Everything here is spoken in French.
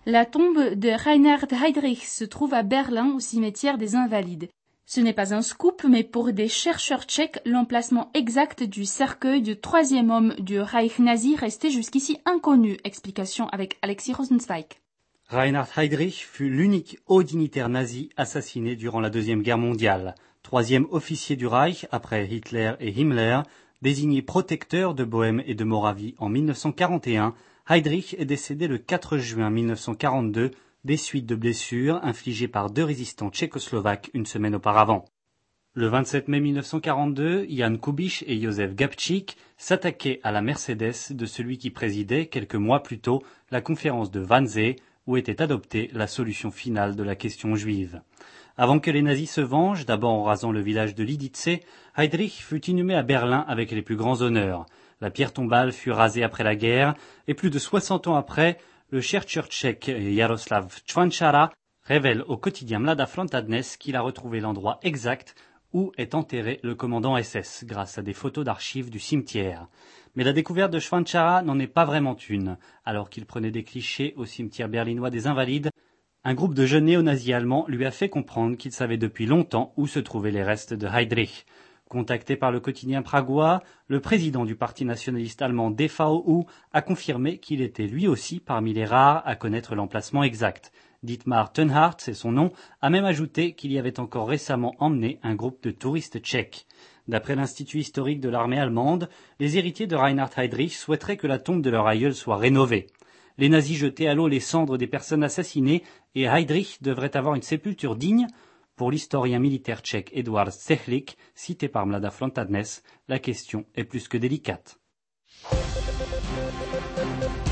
La tombe de Reinhard Heydrich se trouve à Berlin au cimetière des Invalides. Ce n'est pas un scoop, mais pour des chercheurs tchèques, l'emplacement exact du cercueil du troisième homme du Reich nazi restait jusqu'ici inconnu. Explication avec Alexis Rosenzweig. Reinhard Heydrich fut l'unique haut dignitaire nazi assassiné durant la Deuxième Guerre mondiale. Troisième officier du Reich après Hitler et Himmler, désigné protecteur de Bohême et de Moravie en 1941, Heydrich est décédé le 4 juin 1942 des suites de blessures infligées par 2 résistants tchécoslovaques une semaine auparavant. Le 27 mai 1942, Jan Kubiš et Josef Gabčík s'attaquaient à la Mercedes de celui qui présidait quelques mois plus tôt la conférence de Wannsee où était adoptée la solution finale de la question juive. Avant que les nazis se vengent, d'abord en rasant le village de Lidice, Heydrich fut inhumé à Berlin avec les plus grands honneurs. La pierre tombale fut rasée après la guerre et plus de 60 ans après, le chercheur tchèque Jaroslav Čvančara révèle au quotidien Mladá fronta Dnes qu'il a retrouvé l'endroit exact où est enterré le commandant SS grâce à des photos d'archives du cimetière. Mais la découverte de Čvančara n'en est pas vraiment une. Alors qu'il prenait des clichés au cimetière berlinois des Invalides, un groupe de jeunes néo-nazis allemands lui a fait comprendre qu'il savait depuis longtemps où se trouvaient les restes de Heydrich. Contacté par le quotidien pragois, le président du parti nationaliste allemand DVU a confirmé qu'il était lui aussi parmi les rares à connaître l'emplacement exact. Dietmar Tönhardt, c'est son nom, a même ajouté qu'il y avait encore récemment emmené un groupe de touristes tchèques. D'après l'Institut historique de l'armée allemande, les héritiers de Reinhard Heydrich souhaiteraient que la tombe de leur aïeul soit rénovée. Les nazis jetaient à l'eau les cendres des personnes assassinées et Heydrich devrait avoir une sépulture digne. Pour l'historien militaire tchèque Eduard Šehlik, cité par Mladá fronta Dnes, la question est plus que délicate.